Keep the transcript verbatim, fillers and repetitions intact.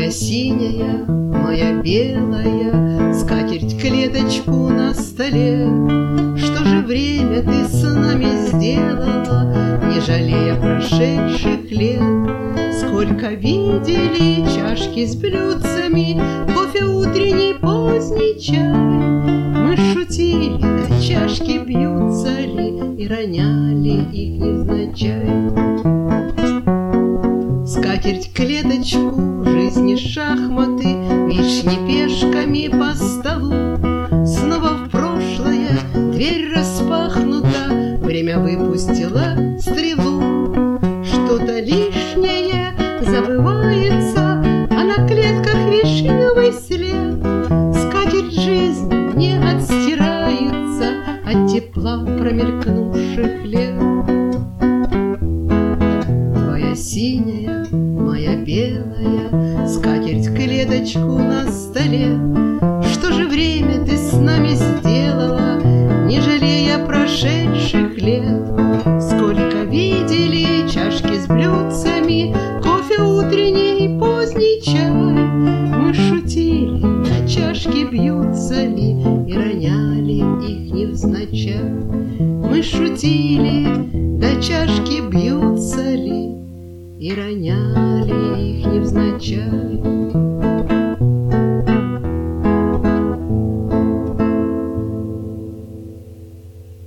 Твоя синяя, моя белая, скатерть клеточку на столе. Что же время ты с нами сделала, не жалея прошедших лет? Сколько видели чашки с блюдцами, кофе утренний, поздний чай. Мы шутили, да чашки бьются ли, и роняли их невзначай. Скатерть клеточку, жизни шахматы, вишни пешками по столу. Снова в прошлое дверь распахнута, время выпустило стрелу. Что-то лишнее забывается, а на клетках вишневый след. Скатерть жизни не отстирается от тепла промелькнувших лет. Твоя синяя, моя белая, скатерть клеточку на столе. Что же время ты с нами сделала, не жалея прошедших лет? Сколько видели чашки с блюдцами, кофе утренний, поздний чай. Мы шутили, а чашки бьются ли, и роняли их невзначай. Мы шутили, да чашки бьются ли, и роняли их невзначай.